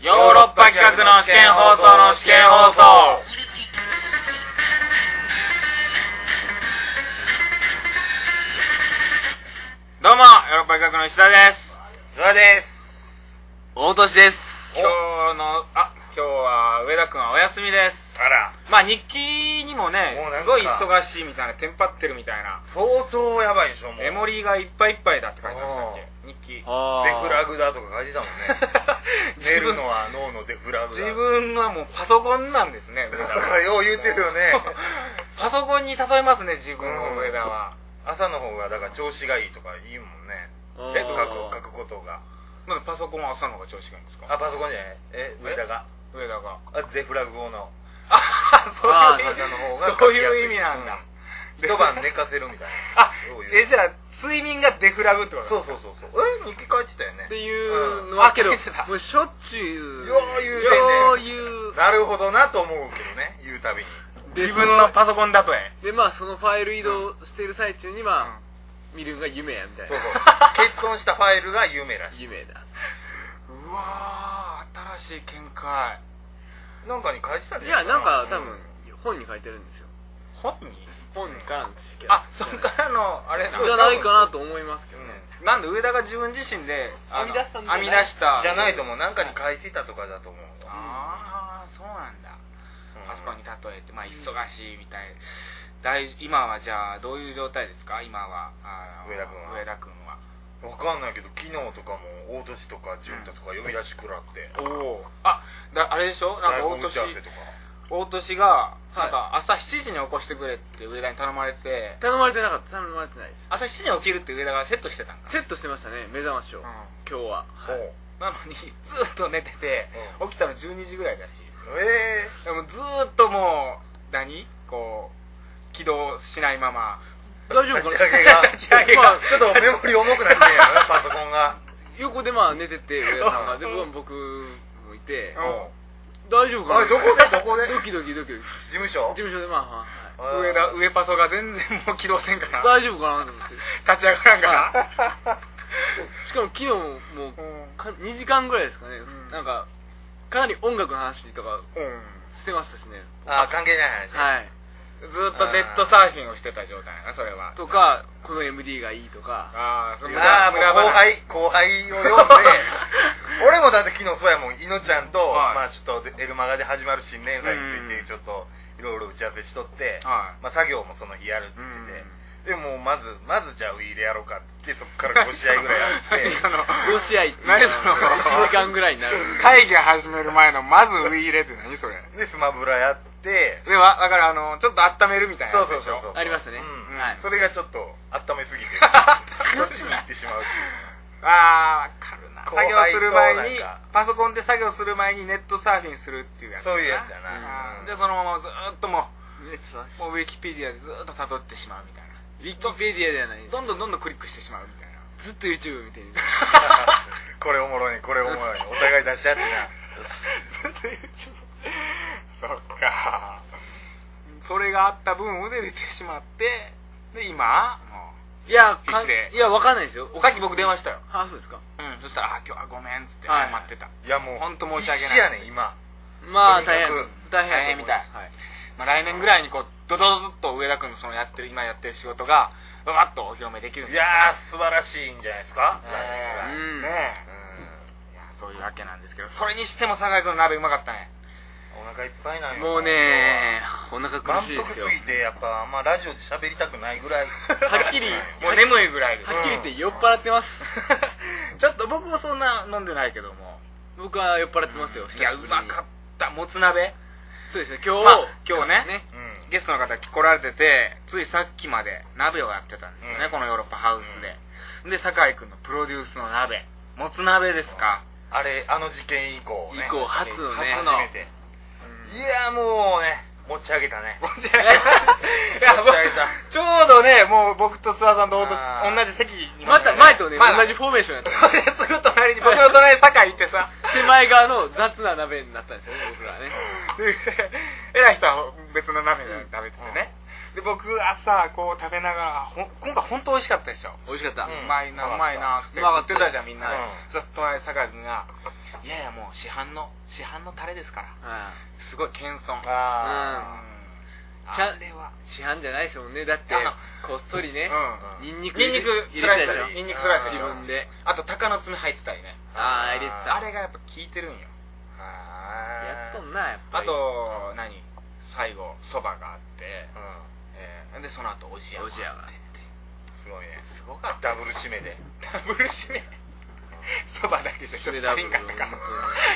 ヨーロッパ企画の試験放送の試験放送。どうも、ヨーロッパ企画の石田です。 諏訪です。 大年です。 今日は上田くんはお休みです。 あら。 まあ日記にもね、 もうなんかすごい忙しいみたいな、テンパってるみたいな。 相当やばいでしょ、もう。 メモリーがいっぱいいっぱいだって書いてましたっけ、日記。 デフラグだとか書いてたもんね。寝るのは脳のデフラグだ。 自分はもうパソコンなんですね、上田は。 よう言ってるよね。 パソコンに例えますね、自分を上田は。 朝の方がだから調子がいいとか言うもんね。書くことが。 なんでパソコンは朝の方が調子がいいんですか？ あ、パソコンじゃない。上田が。デフラグ後の。 そういう意味なんだ。 一晩寝かせるみたいな。 じゃあ睡眠がデフラグってことですか？ そう。日記書いてたよね。 っていうのはけど、もうしょっちゅう。 よう言う。なるほどなと思うけどね、言うたびに。 自分のパソコンだとで、まあそのファイル移動している最中には、見るのが夢やみたいな。 そう。結婚したファイルが夢らしい。 夢だ。 うわー、新しい見解。 なんかに書いてたんじゃないかな。いや、なんか多分、本に書いてるんですよ。 本からの知識そっからの、あれじゃないかなと思いますけどね。 なんで上田が自分自身で編み出したんじゃない？ 編み出したじゃないと思う。なんかに書いてたとかだと思う。 そうなんだ。パソコンに例えて、まあ忙しいみたい。今はじゃあどういう状態ですか？今は上田君は。わかんないけど、昨日とかも大年とか潤太とか読み出し食らって。 あれでしょ？なんか大年がなんか朝7時に起こしてくれって上田に頼まれて。 頼まれてないです。 朝7時に起きるって上田がセットしてたんか？ セットしてましたね、目覚ましを。今日は。 なのにずっと寝てて、起きたの12時ぐらいらしいです。でもずっともう起動しないまま。 大丈夫かな？ 立ち上げがちょっとメモリ重くなってんやろ、パソコンが。 横で寝てて、上田さんが。で、僕もいて、大丈夫かな？ どこでドキドキ。 事務所で上パソが全然もう起動せんから。 大丈夫かなと思って。 立ち上がらんから。 しかも昨日も2時間ぐらいですかね。なんか、かなり音楽の話とかしてましたしね。 関係ない話。 はい。 ずっとネットサーフィンをしてた状態な、それは。 とか、この MD がいいとか。 後輩を呼んで、俺もだって昨日そうやもん、いのちゃんと、ちょっとエルマガで始まる新年会について、ちょっといろいろ打ち合わせしとって、作業もその日やるって言ってて、でもまずじゃあウィーでやろうかって、そっから5試合ぐらいやって、 5試合って何その 1時間ぐらいになる。 会議始める前のまずウィーレって何それ？ で、スマブラやって、 では、だからちょっと温めるみたいなやつでしょ？ ありますね。 それがちょっと温めすぎて、そっちに行ってしまうっていう。 わかるな。作業する前に、パソコンで作業する前にネットサーフィンするっていうやつ。 そういうやつやな。 で、そのままずっともうウィキペディアでずっと辿ってしまうみたいな。 ウィキペディアではないです。 どんどんクリックしてしまうみたいな。 ずっと YouTube 見てる。 これおもろい、お互い出し合ってな。 ずっと YouTube。そっか。それがあった分腕出てしまって、で、今、もう。 いや、わかんないですよ。 さっき僕電話したよ。 そうですか。 そしたら、今日はごめんっつって謝ってた。 いやもう、 ほんと申し訳ない。 必死やねん、今。 まあ、大変みたい。来年ぐらいにドドドッと上田君の今やってる仕事が、ババッとお披露目できるんですよ。 いやー、素晴らしいんじゃないですか。 そういうわけなんですけど、それにしても酒井君の鍋うまかったね。 お腹いっぱいなんよ。 もうね、お腹苦しいですよ。 満腹すぎて、やっぱあんまラジオで喋りたくないぐらい。 はっきり、 もう眠いぐらいです。 はっきり言って酔っ払ってます。 ちょっと僕もそんな飲んでないけども。 僕は酔っ払ってますよ。 いや、うまかった。もつ鍋。 そうですね、今日ね、ゲストの方来られてて、ついさっきまで鍋をやってたんですよね、このヨーロッパハウスで。で、酒井君のプロデュースの鍋、もつ鍋ですか。 あの事件以降ね。 初めて。いや、もうね、持ち上げたね。 持ち上げた。ちょうどね、もう僕と諏訪さんと同じ席にまた前とね、同じフォーメーションやった。 すぐ隣に、僕の隣に酒井行ってさ、 手前側の雑な鍋になったんですよね、僕らね。 偉い人は別の鍋で食べててね。 で僕朝こう食べながら今回本当美味しかったでしょ。 美味しかった。 うまいなうまいなって言ってたじゃんみんなで。そしたら隣で酒井君がいやいやもう市販のタレですから。すごい謙遜。 あれは市販じゃないですもんね。だってこっそりね、ニンニクスライスでしょ。ニンニクスライス自分で。 あと鷹の爪入ってたりね。 入れてた。 あれがやっぱ効いてるんよ。 やっとんなやっぱり。 あと最後そばがあって、でその後おじやがあって。すごいね。すごかった。 ダブル締めで。 ダブル締め。そばだけじゃちょっと足りんかったかも。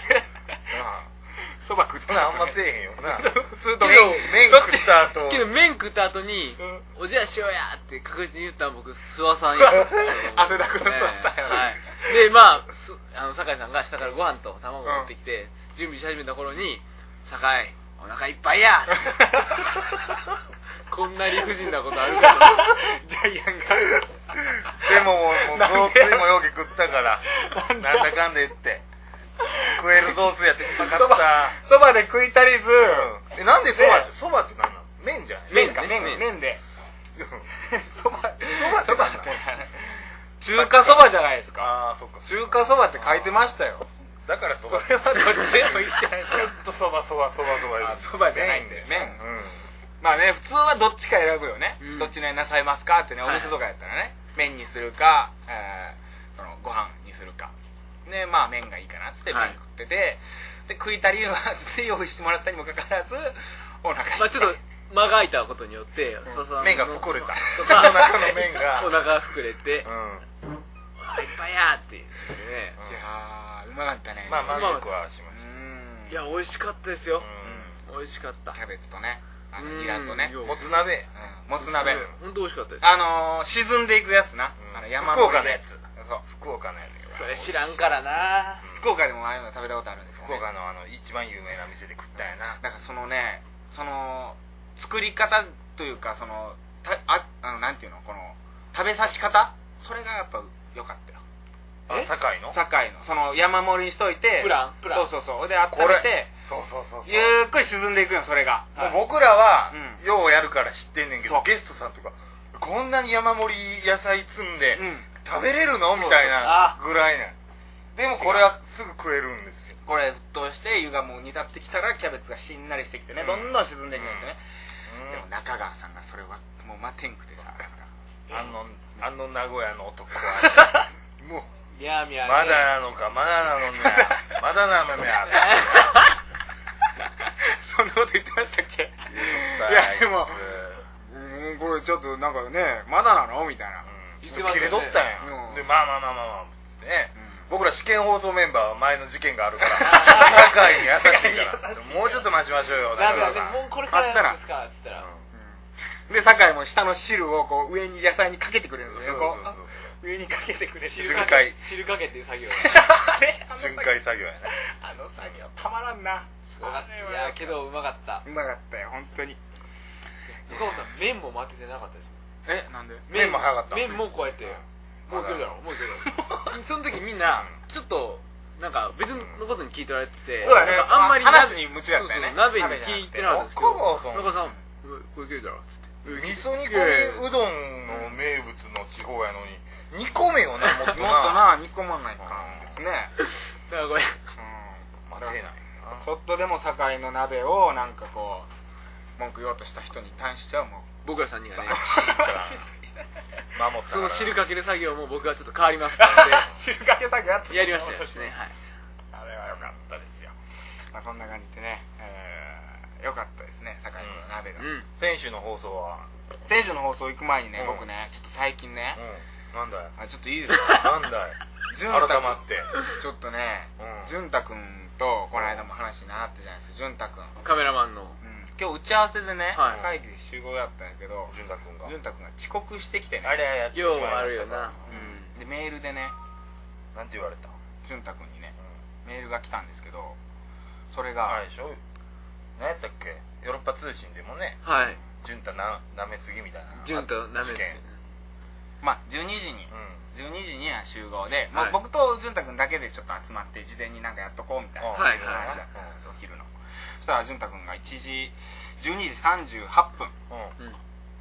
そば食ってあんませえへんよな。 普通と麺食った後。 けど麺食った後におじやしようやって確実に言ったら僕諏訪さんや。 汗だくの諏訪さんや。 はい。でまあ酒井さんが下からご飯と卵を持ってきて準備し始めた頃に酒井お腹いっぱいや。こんな理不尽なことあるかと。 ジャイアンが。 でももう雑炊もようけ食ったからなんだかんだ言って。食える雑炊やってうまかった。 そばで食い足りず。 なんでそばって何なの？麺じゃない？ 麺で。そばって中華そばじゃないですか。 そっか。 中華そばって書いてましたよ。 だからそば。 それはどっちでもいいじゃないですか。 ずっとそばそばじゃないんで麺。まあね普通はどっちか選ぶよね。どっちになさいますかってねお店とかやったらね麺にするかそのご飯にするか。ねまあ麺がいいかなっつって麺食ってて、で食い足りは用意してもらったにもかかわらずお腹まあちょっと間が空いたことによって麺が膨れた。お腹の麺がお腹が膨れてお腹いっぱいやっていうね。 いやうまかったね。 まあ満足はしました。 いや美味しかったですよ。美味しかった。 キャベツとねニラとねもつ鍋本当美味しかったです。 沈んでいくやつな福岡のやつ。福岡のやつ。 それ知らんからな。 福岡でもああいうの食べたことあるんですよ。 福岡の一番有名な店で食ったやな。 だからその作り方というかなんていうのこの食べさし方それがやっぱ良かったよ。 堺のその山盛りにしといてプランそうで温めてゆっくり沈んでいくよそれが。 僕らはようやるから知ってんねんけどゲストさんとかこんなに山盛り野菜積んで食べれるのみたいなぐらいね。でもこれはすぐ食えるんですよ。 これ沸騰して湯がもう煮立ってきたらキャベツがしんなりしてきてねどんどん沈んでいくんですよね。でも中川さんがそれはもう待てんくてさあの名古屋の男はもうまだなのかまだなのにゃまだなのにゃそんなこと言ってましたっけ？いやでもこれちょっとなんかねまだなのみたいな切れとったんや。でまあつってね僕ら試験放送メンバーは前の事件があるから仲いい優しいからもうちょっと待ちましょうよ。 だからもうこれからやるんですかっつったらで酒井も下の汁をこう上に野菜にかけてくれるんですよ。上にかけてくれる汁かけっていう作業巡回作業やね。 作業たまらんな。 いやけどうまかったよ本当に。 岡本さん麺も負けてなかったです。 なんで？ 麺も早かった。 麺もこうやってもういけるだろその時みんなちょっとなんか別のことに聞いてられててあんまり話に夢中やったよね。 鍋に聞いてなかったですけど中川さんこれいけるだろっつって味噌煮込みうどんの名物の地方やのに煮込めよなもっと煮込まないかんですね。 だからこれ待てないちょっとでも堺の鍋をなんかこう文句言おうとした人に対してはもう僕ら3人がね守ったその汁かける作業も僕はちょっと変わりますからね汁かけ作業やりましたよね。はいあれは良かったですよ。そんな感じでね良かったですね堺の鍋が。 先週の放送行く前にね僕ねちょっと最近ねなんだいちょっといいですか？ なんだい改まってちょっとね潤太くんとこの間も話になったじゃないですか。潤太くんカメラマンの今日打ち合わせでね会議で集合やったんやけど潤太くんが遅刻してきてねあれやってしまいました。 ようあるよな。 でメールでねなんて言われた？ 潤太くんにねメールが来たんですけどそれがあれでしょ何やったっけヨーロッパ通信でもね潤太なめすぎみたいな潤太なめすぎまあ12時には集合で僕と潤太くんだけでちょっと集まって事前になんかやっとこうみたいな話だったんですお昼の。そしたら潤太くんが12時38分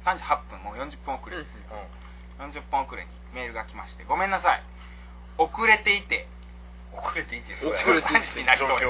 38分、もう40分遅れです、40分遅れにメールが来まして、ごめんなさい、遅れていて遅れていて遅れていてなりそうです、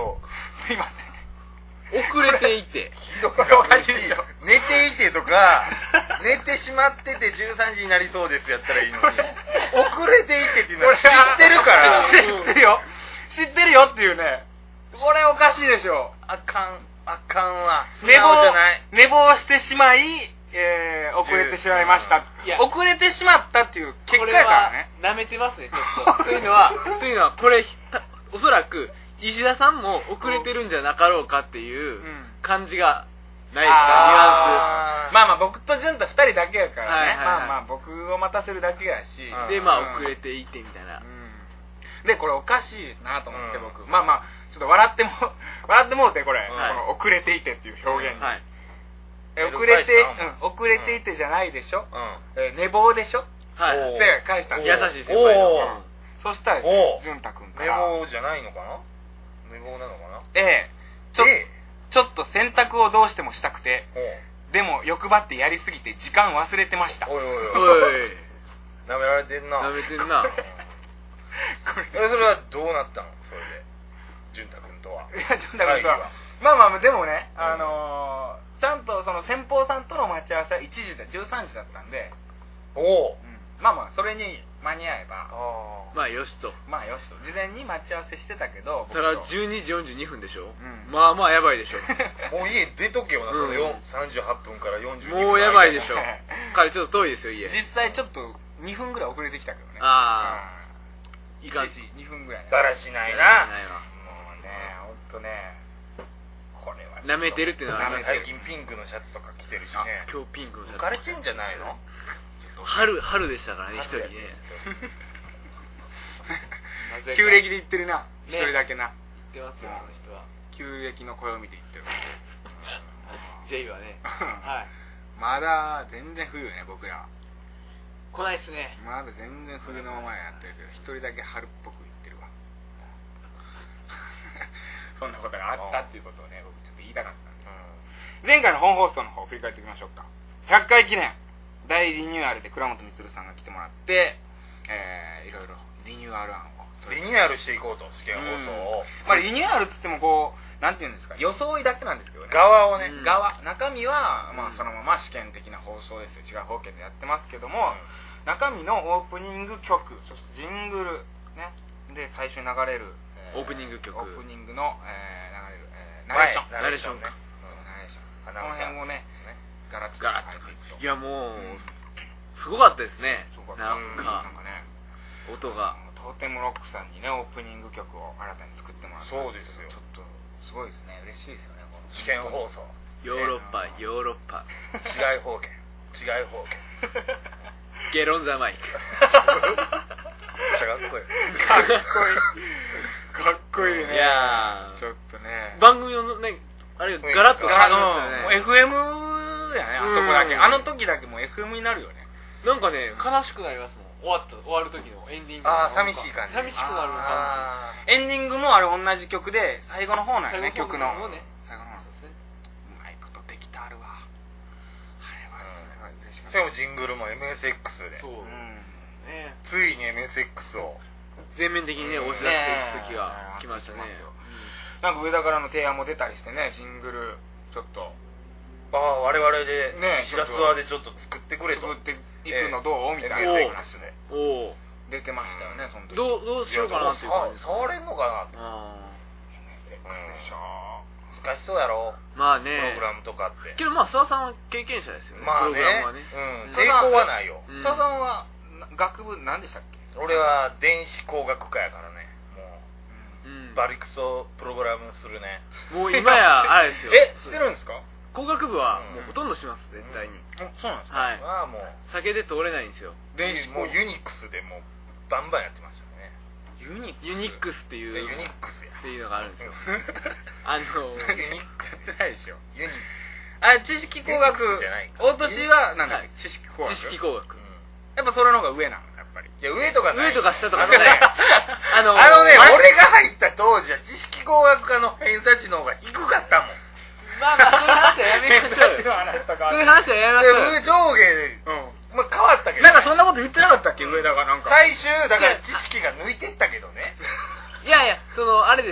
すいません、 遅れていてこれおかしいでしょ。 寝ていてとか寝てしまってて13時になりそうですやったらいいのに遅れていてっていうのは知ってるから知ってるよっていうね、これおかしいでしょ。 あかんわ、 寝坊してしまい、遅れてしまいました。遅れてしまったっていう結果やからね。 舐めてますねちょっとというのはこれおそらく石田さんも遅れてるんじゃなかろうかっていう感じがないですか、ニュアンス。 まあ僕と潤太2人だけやからね、まあ僕を待たせるだけやし、 で遅れていてみたいな、 でこれおかしいなと思って僕、まあちょっと笑ってもうてこれ、この遅れていてっていう表現に、遅れていてじゃないでしょ、寝坊でしょって返したんです。 優しい先輩の。 そしたら潤太君から寝坊じゃないのかな、寝坊なのかな、 ちょっと洗濯をどうしてもしたくて、でも欲張ってやりすぎて時間忘れてました。 おいなめられてんな。それはどうなったの、それで潤太君とは。 まあでもね、ちゃんとその先方さんとの待ち合わせは1時で13時だったんで、まあそれに間に合えばまあよしと事前に待ち合わせしてたけど、 だから12時42分でしょ、まあやばいでしょもう家出とけよな、その38分から42分もうやばいでしょ彼ちょっと遠いですよ家。 実際ちょっと2分ぐらい遅れてきたけどね。 いかん 2分ぐらいだらしないな。 もうね、ほんとね、これは舐めてるっていうのは最近ピンクのシャツとか着てるしね。 今日ピンクのシャツ浮かれてんじゃないの。 春でしたからね、一人ね。 旧暦で言ってるな、一人だけな。 言ってますよ、あの人は。 旧暦の暦で言ってる。 J はね。 まだ全然冬ね、僕ら。 来ないっすね。 まだ全然冬のままやってるけど、一人だけ春っぽく言ってるわ。そんなことがあったっていうことをね、僕ちょっと言いたかったんです。前回の本放送の方を振り返っていきましょうか。100回記念大リニューアルで倉本充さんが来てもらって、いろいろリニューアル案をリニューアルしていこうと、試験放送を。 リニューアルっつってもこうなんていうんですか、装いだけなんですけどね。 側をね、 中身はそのまま試験的な放送ですよ。違う方形でやってますけども、中身のオープニング曲、そしてジングルね、で最初に流れるオープニング曲、 オープニングの流れるナレーションね、この辺をねガラッと変えていくと。 いやもうすごかったですね。なんかね、 音がトーテムロックさんにねオープニング曲を新たに作ってもらって、 そうですよ、 ちょっとすごいですね、嬉しいですよね、この試験放送。 ヨーロッパ違い方言ゲロンザマイク。 めっちゃかっこいいかっこいいね。 いやちょっとね、 番組のねあれガラッと変わりましたよね。FM やね、あそこだけ、あの時だけもう FM になるよね。 なんかね悲しくなりますもん、終わる時のエンディング。 寂しい感じ、 寂しくなる感じ。エンディングもあれ同じ曲で最後の方なんよね、曲の最後の方。うまいことできてあるわ。あれは嬉しかった。 それもジングルも MSX で、ついに MSX を全面的にね押し出していく時が来ましたね。 なんか上田からの提案も出たりしてね、ジングルちょっと我々でしらすわでちょっと作ってくれと、 作っていくのどうみたいな話で出てましたよね、その時。 どうしようかなっていう感じ。 触れんのかなと。 MSX でしょ、 難しそうやろ、 まあね、 プログラムとかって。 けど諏訪さんは経験者ですよね、プログラムはね。 抵抗はないよ。 諏訪さんは学部何でしたっけ？ 俺は電子工学科やからね、もうバリクソプログラムするね。 もう今やあれですよ。 してるんですか？ 工学部はもうほとんどします、絶対に。 そうなんですか？ はい。 もう酒で通れないんですよ。 もうユニックスでもうバンバンやってましたね。 ユニックスっていうユニックスやっていうのがあるんですよ。 ユニックスってないでしょ。 知識工学、大年はなんだっけ、知識工学。 知識工学。 やっぱそれの方が上なの、やっぱり。 いや、上とかない。 上とか下とかない。 俺が入った当時は知識工学科の偏差値の方が低かったもん。 まあまあそういう話はやめましょうよ。そういう話はやめましょうよ。 上下まあ変わったけど、 なんかそんなこと言ってなかったっけ、上田がなんか。 最終だから知識が抜いてったけどね。 いやいや、あれです、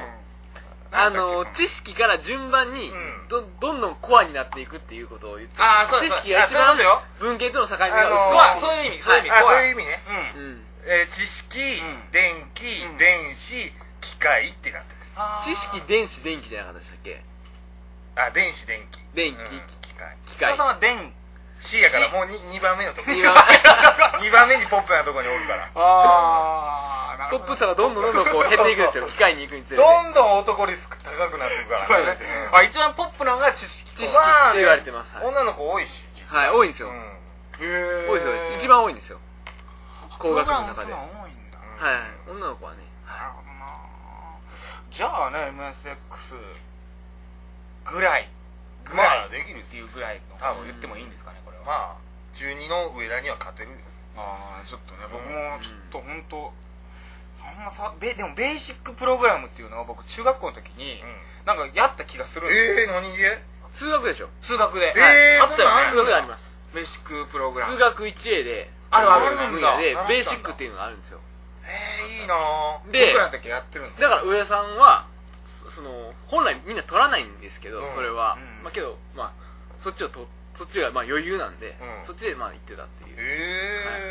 知識から順番にどんどんコアになっていくっていうことを言って、知識が一番文系との境目がそういう意味、 そういう意味ね。知識、電気、電子、機械ってなってる。 知識、電子、電気じゃなかったでしたっけ？ 電子、電気、 電気、機械。 さんは電 C やからもう 2番目のとこ2番目にポップなとこにおるから。 ポップさがどんどんこう減っていくんですよ。機械に行くにつれてどんどん男リスク高くなっていくからね。一番ポップなのが知識って言われてます。 女の子多いし。 はい、多いんですよ。多いですよ。一番多いんですよ。工学の中で。はい、女の子はね。 なるほどな。じゃあね、MSX ぐらいまあできるっていうぐらいの多分言ってもいいんですかね、これは。 まあ中2の上田には勝てるよ。 ちょっとね、僕もちょっと本当そんなでもベーシックプログラムっていうのを僕中学校の時になんかやった気がするんですよ。 何で？ 数学でしょ。 数学で。 あったよね。数学であります。 ベーシックプログラム。 数学 1A であるんだ。 でベーシックっていうのがあるんですよ。 いいなぁ。 で、 僕らの時やってるんです。 だから上田さんは本来みんな取らないんですけど、それはまあけどそっちがまあ余裕なんで、そっちでまあ行ってたっていう。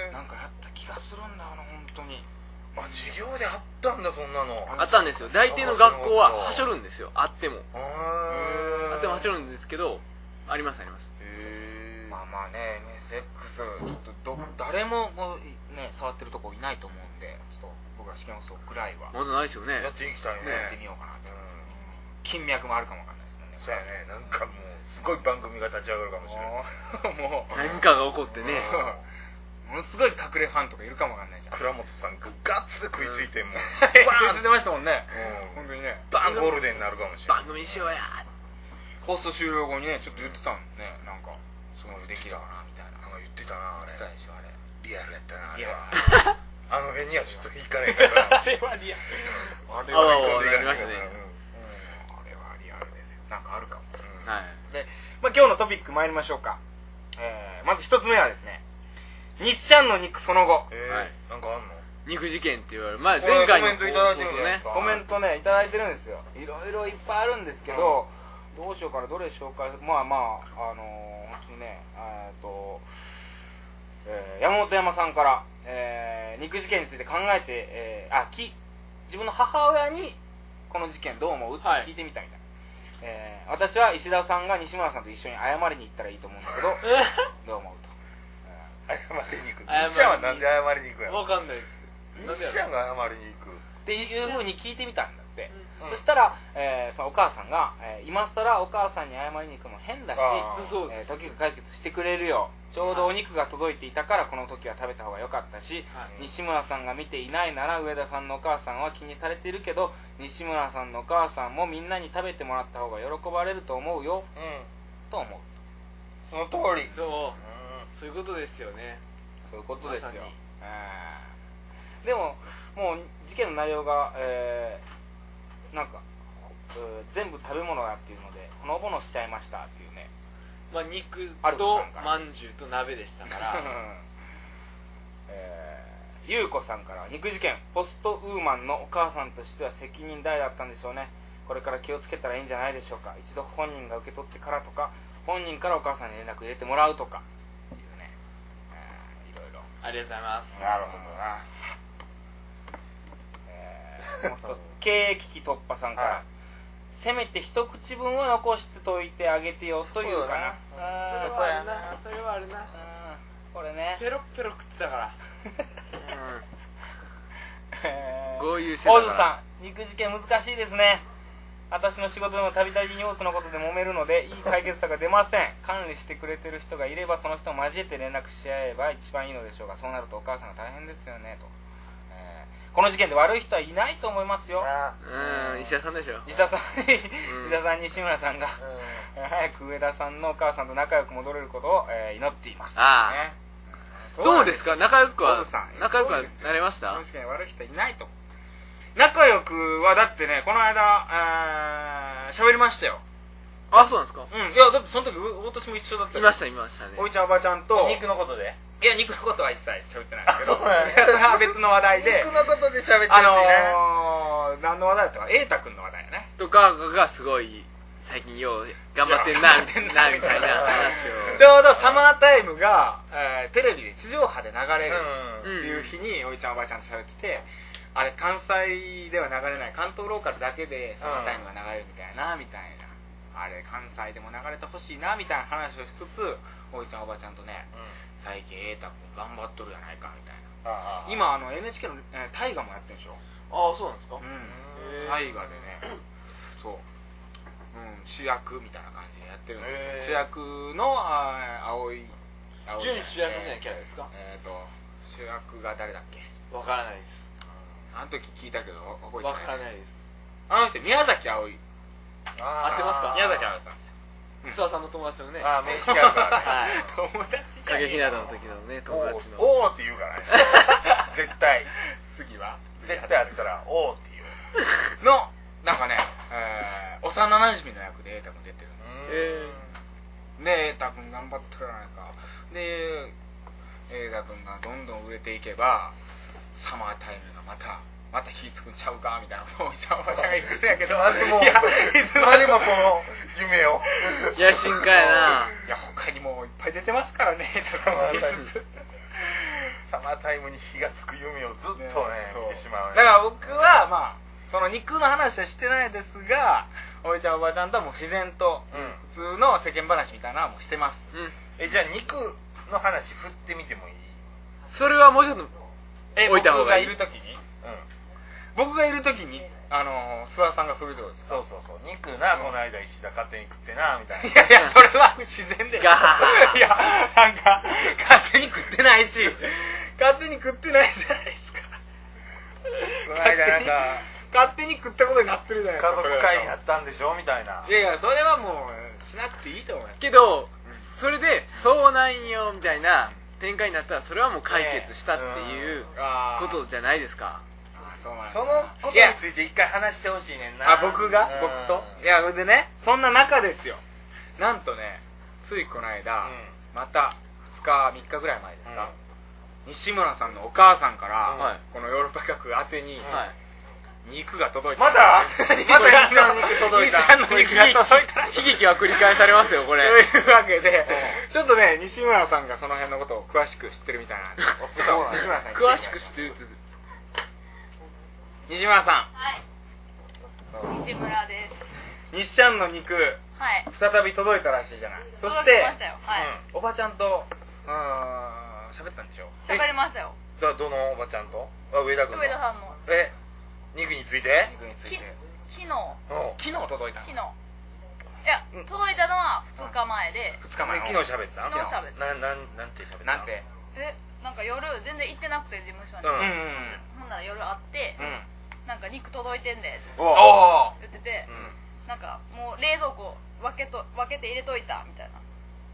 なんかやった気がするんだよな、本当に。 授業であったんだ、そんなの。 あったんですよ。大抵の学校ははしょるんですよ。あってもはしょるんですけど、ありますあります。 まあね、MSX ちょっと誰もね触ってるとこいないと思うんで、ちょっと僕ら試験放送くらいはまだないですよね。 やっていきたいね。 やってみようかなと。金脈もあるかもわかんないですもんね。 そうやね。なんかもうすごい番組が立ち上がるかもしれない。 もう何かが起こってね。 ものすごい隠れファンとかいるかもわかんないじゃん。 倉本さんがガッツで食いついてもうバーンって出ましたもんね。本当にね。 バンゴールデンになるかもしれない。 番組にしようや。 放送終了後にね、ちょっと言ってたんね。なんかすごい出来だなみたいな。 言ってたな、あれ。 言ってたでしょ、あれ。 リアルやったな、あれは。あの辺にはちょっと行かないから。 あれはリアル。 あれはなりましたね。 あれはリアルですよ。なんかあるかも。 で、 今日のトピック参りましょうか。まず一つ目はですね、日ちゃんの肉その後。 なんかあんの？ 肉事件って言われる。前回のコメントいただいてるんですか？コメントね、いただいてるんですよ。いろいろいっぱいあるんですけど、どうしようかな、どれ紹介、本当にね、山本山さんから、肉事件について考えて、自分の母親にこの事件どう思うって聞いてみたみたいな。私は石田さんが西村さんと一緒に謝りに行ったらいいと思うんだけどどう思うと。 謝りに行く。西ちゃんはなんで謝りに行くやろ？ わかんないです。 西ちゃんが謝りに行くっていうふうに聞いてみたんだって。そしたら、そのお母さんが、今更お母さんに謝りに行くの変だし、時が解決してくれるよ。ちょうどお肉が届いていたからこの時は食べた方が良かったし、西村さんが見ていないなら上田さんのお母さんは気にされているけど、西村さんのお母さんもみんなに食べてもらった方が喜ばれると思うよ、と思う。 その通り。 そういうことですよね。 そういうことですよ。でももう事件の内容が、なんか、全部食べ物だっていうのでほのぼのしちゃいましたっていうね。 肉とまんじゅうと鍋でしたからゆうこさんから肉事件、ポストウーマンのお母さんとしては責任大だったんでしょうね。これから気をつけたらいいんじゃないでしょうか。一度本人が受け取ってからとか、本人からお母さんに連絡入れてもらうとかっていうね、いろいろありがとうございます。 なるほどな。もう一つ経営危機突破さんから、せめて一口分を残してといてあげてよというかな。 それはあるな。 これね、 ペロッペロ食ってたから大津さん、肉事件難しいですね。私の仕事でもたびたび荷物のことで揉めるのでいい解決策が出ません。管理してくれてる人がいればその人を交えて連絡し合えば一番いいのでしょうが、そうなるとお母さんが大変ですよねと。この事件で悪い人はいないと思いますよ。 石田さんでしょ。 石田さん、西村さんが早く上田さんのお母さんと仲良く戻れることを祈っています。 どうですか、仲良くはなれました？ この事件悪い人はいないと。仲良くはだってね、この間喋りましたよ。 あ、そうなんですか。 いやだってその時私も一緒だったいましたね。 おいちゃんおばちゃんと肉のことで。 いや肉のことは一切喋ってないですけど、それは別の話題で肉のことで喋ってるしね。 何の話題だったか、瑛太くんの話題やね。 とかがすごい最近よう頑張ってんなみたいな話を。 ちょうどサマータイムが、テレビで地上波で流れるっていう日においちゃんおばちゃんと喋ってて、あれ関西では流れない関東ローカルだけでサマータイムが流れるみたいな、あれ関西でも流れてほしいなみたいな話をしつつ、おいちゃんおばちゃんとね、最近瑛太君頑張っとるやないかみたいな。今NHK の大河もやってるんでしょ。 ああ、そうなんですか。 大河でね、そう、主役みたいな感じでやってるんですよ。主役の青い準主役みたいなキャラですか。 主役が誰だっけ。 わからないです。 あの時聞いたけど覚えてない。 わからないです。 あの人宮崎あおい。 合ってますか。 宮崎あおいさんですよ。 諏訪さんの友達のね。 名刺があるからね。 友達じゃん。 影ひなたの時のね、友達の。 おーって言うからね。絶対。 次は絶対あったらおーって言う。 のなんかね、幼馴染の役で瑛太君出てるんですよ。で瑛太君頑張ってるやないか。で瑛太君がどんどん売れていけばサマータイムがまた火つくんちゃうかみたいなおいちゃんおばちゃんが言ってたんやけど、 でもこの夢を野心家やな。 いや他にもいっぱい出てますからね。 サマータイムに火がつく夢をずっとね見てしまうね。 だから僕はまあその肉の話はしてないですが、おいちゃんおばちゃんとはもう自然と普通の世間話みたいなのはもうしてます。 じゃあ肉の話振ってみてもいい？ それはもうちょっと置いた方がいい。 僕がいる時に諏訪さんが振るってことですか。 そう肉な、この間石田勝手に食ってなみたいな。 いやそれは不自然で。いやなんか勝手に食ってないし、勝手に食ってないじゃないですか。 この間なんか勝手に食ったことになってるじゃないですか。 家族会やったんでしょみたいな。 いやそれはもうしなくていいと思いますけど、それでそうなんよみたいな展開になったら、それはもう解決したっていうことじゃないですか。 そのことについて一回話してほしいねんな。 僕といやでね、そんな中ですよ、なんとね、ついこの間、また2日3日ぐらい前ですか、西村さんのお母さんから、このヨーロッパ局宛てに肉が届いた。 まだ肉の肉届いた。 西の肉が届いたら悲劇は繰り返されますよこれ。 というわけで、ちょっとね、西村さんがその辺のことを詳しく知ってるみたいなんで、西村さん詳しく知ってる。 西村さん。 はい。西村です。 西ちゃんの肉、再び届いたらしいじゃない。そして、おばちゃんと喋ったんでしょ。 喋りましたよ。 どのおばちゃんと？上田君の。 上田さんの。 肉について？ 昨日届いた。 いや、届いたのは2日前で。 2日前。 昨日喋った？ 昨日喋った。 なんて喋った？ なんて？ なんか夜全然行ってなくて事務所に。ほんなら夜会って、なんか肉届いてんでって言ってて、なんかもう冷蔵庫分けて入れといたみたいな。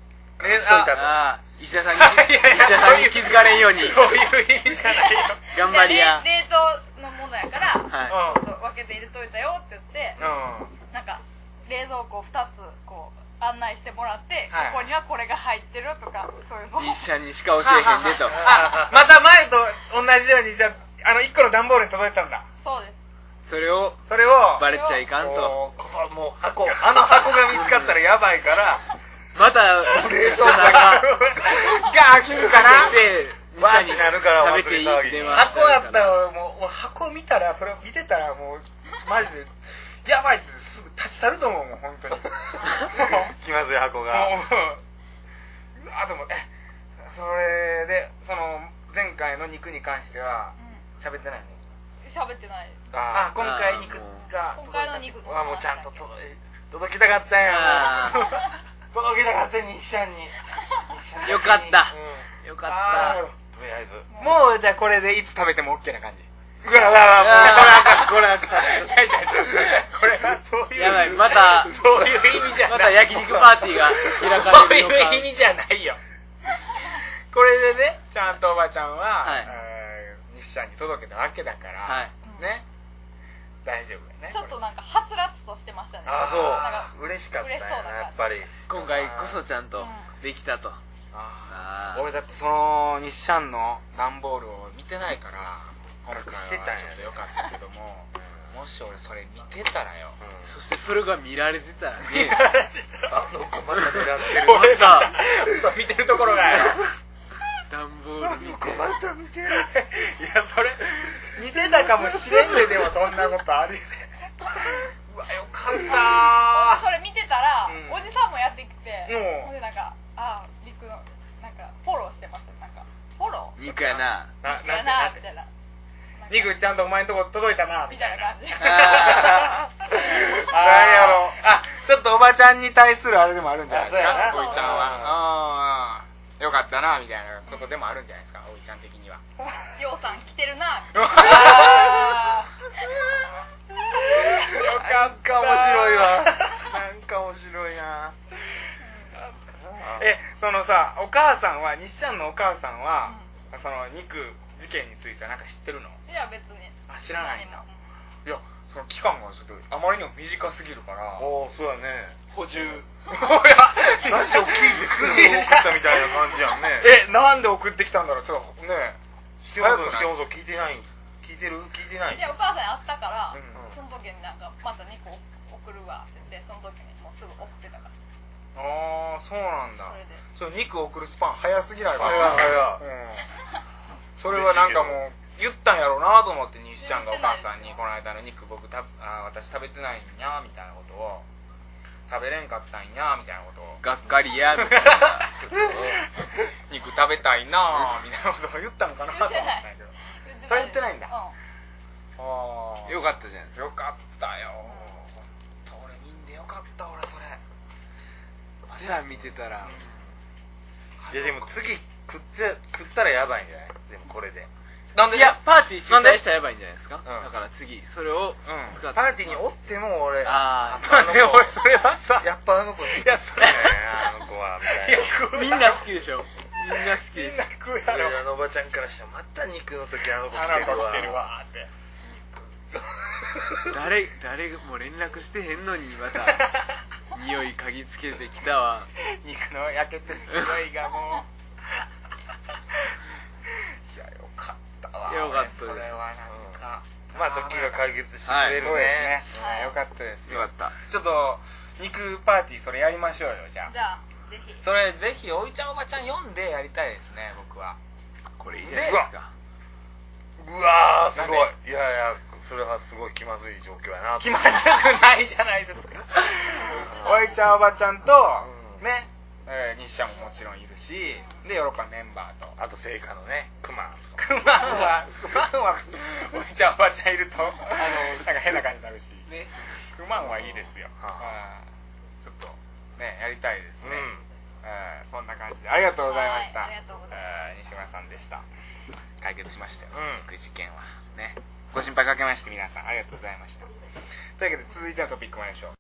石田さんに気づかれんように。 そういう意味じゃないよ。 頑張りや。 冷凍のものやから、分けて入れといたよって言って、なんか冷蔵庫2つこう案内してもらって、ここにはこれが入ってるとか、そういうの。 西ちゃんにしか教えへんでと。 また前と同じようにじゃあ1個の段ボールに届いたんだ。 そうです。 それをバレちゃいかんと。 もう箱が見つかったらやばいから。 また冷蔵庫が開けるからバーになるから食べていいって箱やったらもう箱見たらそれを見てたらもうマジでやばいってすぐ立ち去ると思うもん本当に。 気まずい箱が。 でもそれでその前回の肉に関しては喋ってないの？ 喋ってないです。 今回肉が今回の肉もうちゃんと届きたかったんや。届けたかった西ちゃんに。 よかった。よかった。 とりあえず。 もうじゃあこれでいつ食べても OK な感じ。 これはこれはそういう。 やばい、またそういう意味じゃない。 また焼肉パーティーが開かれるのか。 そういう意味じゃないよ。これでね、ちゃんとおばちゃんは西ちゃんに届けたわけだからね。 大丈夫やね。 ちょっとなんかはつらつとしてましたね。 そう嬉しかったね、やっぱり今回こそちゃんとできたと。 俺だってその日シャンの段ボールを見てないから今回はちょっとよかったけども、もし俺それ見てたらよ、 そしてそれが見られてたらね、 子また見られてる、 俺さ見てるところがよ段ボール見て、 また見てる。 いやそれ見てたかもしれんで、でもそんなことあるよね。うわよかったそれ見てたら、おじさんもやってきて、ほんでなんか肉のなんかフォローしてました。なんかフォロー肉やな肉やなみたいな、 肉ちゃんとお前んとこ届いたなみたいな感じ。 なんやろ、ちょっとおばちゃんに対するあれでもあるんじゃないですか、おいちゃんは。よかったなみたいなことでもあるんじゃないですか、おいちゃん的には。 ようさん来てるな。 よかった、 面白いわ。なんか面白いな。 そのさ、お母さんは、日シャンのお母さんは、その肉事件についてはなんか知ってるの？ いや別に知らないんだ。いや、その期間がちょっとあまりにも短すぎるから。 そうやね。 補充。 話を聞いてすぐ送ったみたいな感じやんね。 なんで送ってきたんだろう、ちょっとね。 試験放送聞いてない？聞いてない？ いや、お母さんに会ったから、その時になんかまた2個送るわって言って、その時にもうすぐ送ってたから。 そうなんだ。それ肉送るスパン早すぎないかな。 早それはなんかもう言ったんやろうなと思って、西ちゃんがお母さんにこの間の肉私食べてないんやみたいなことを、食べれんかったんやみたいなことを、 がっかりやみたいな肉食べたいなみたいなことを言ったんかなと思ったんだけど、それ言ってないんだ。 よかったじゃないですか。 よかったよ。俺見んでよかった、俺それ。 じゃあ見てたら。 いやでも次食ったらやばいんじゃない？でもこれで。 なんで？いや、パーティー失敗したらやばいんじゃないですか。だから次それを使って、パーティーにおっても俺、 俺それはさ、 やっぱあの子に、いやそれあの子はみたいな。 みんな好きでしょ。みんな好きでしょ。 みんな食うやろ。 あのおばちゃんからしたらまた肉の時あの子来てるわって。 誰も連絡してへんのにまた匂い嗅ぎつけてきたわ。 肉の焼けてる匂いがもういやよかったわ。 よかったです。 それはなんか、 まあ時が解決してくれるね。 よかったですよ。 よかった。 ちょっと肉パーティーそれやりましょうよ。じゃあぜひそれぜひおいちゃんおばちゃん読んでやりたいですね、僕は。 これいいじゃないですか。 うわーすごい。いやいや、それはすごい気まずい状況やな。 気まずくないじゃないですか。おいちゃんおばちゃんとね、日社ももちろんいるし、でヨーロッパメンバーと、 あと聖火のね、クマンはおいちゃんおばちゃんいるとなんか変な感じになるし、クマンはいいですよ。ちょっとねやりたいですね。そんな感じでありがとうございました。西村さんでした。解決しましたよ、肉事件はね。ご心配かけまして皆さんありがとうございました。というわけで続いてのトピック参りましょう。